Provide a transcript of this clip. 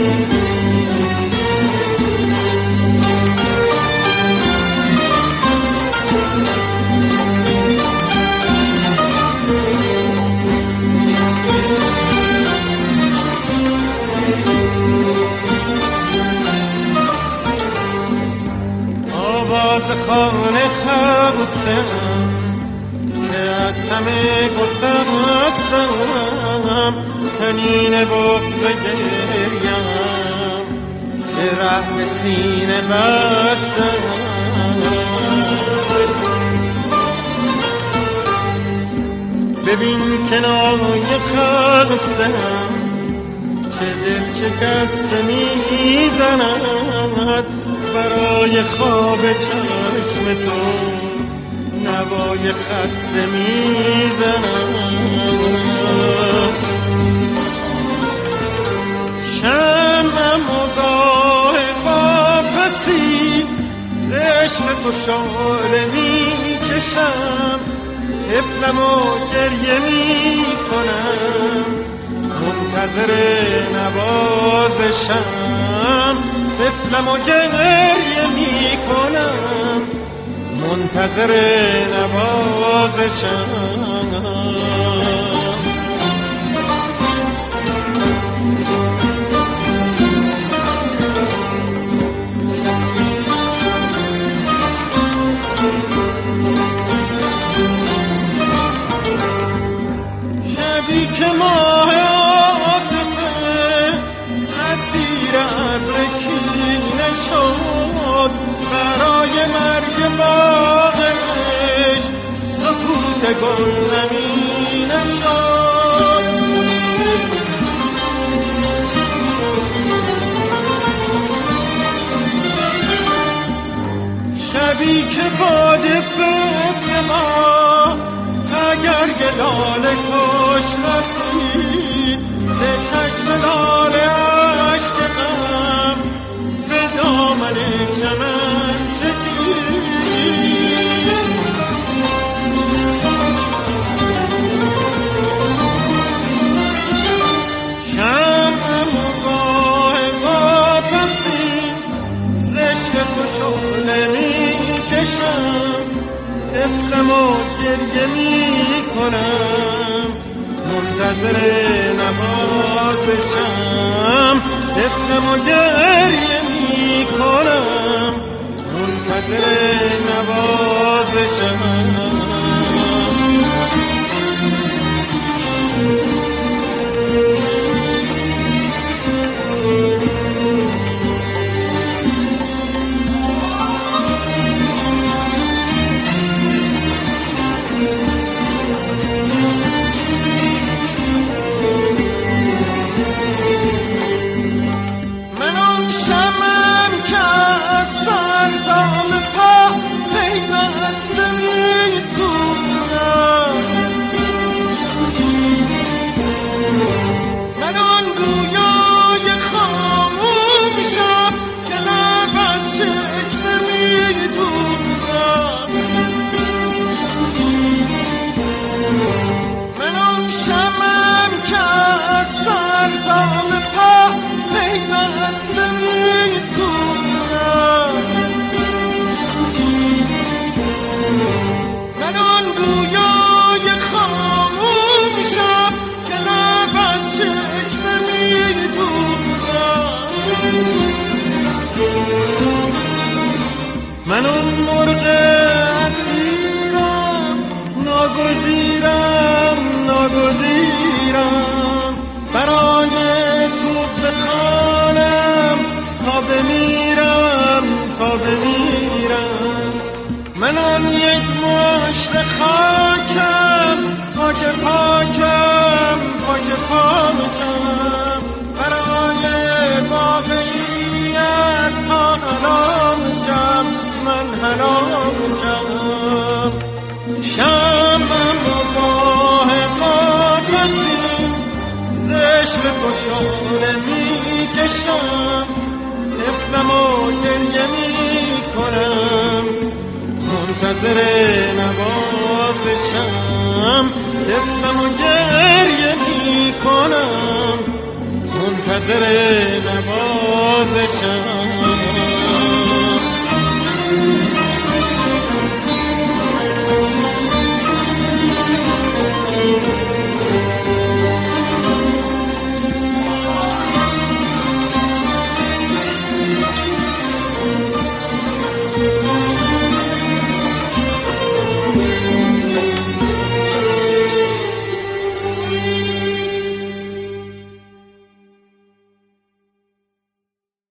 خانه خستم که از همه گسستم، تنین بغض گریم که ره به سینه بستم. ببین کنایه خستم چه دل شکسته میزند، برای خواب چشم تو نوای خسته میزنم. شمعم و گاه واپسی ز عشق تو شعله میکشم، طفلم و گریه میکنم منتظر نوازشم. طفلم و گریه میکنم منتظر نوازشم. شبی که ماه عاطفه اسیر ابر کینه شد، برای مرگ باغ عشق سکوت گل زمینه شد. شبی که باد فتح ما تگرگ لاله کش رسید، ز چشم لاله عشق غم به دامن چمن چکید. شمعم و گاه واپسی ز عشق تو شعله میکشم، طفلم و گریه میکنم منتظر نوازشم. طفلم و گریه میکنم منتظر نوازشم. من اون مرغ اسیرم، ناگزیرم برای تو بخوانم تا بمیرم. من آن یک مشت خاکم، پاکم برای واقعیت ها هلامجم، من هلامجم. شمعم و گاه واپسی ز عشق تو شعله میکشم، طفلم و گریه میکنم منتظر نوازشم. طفلم و گریه میکنم منتظر منتظر نوازشم.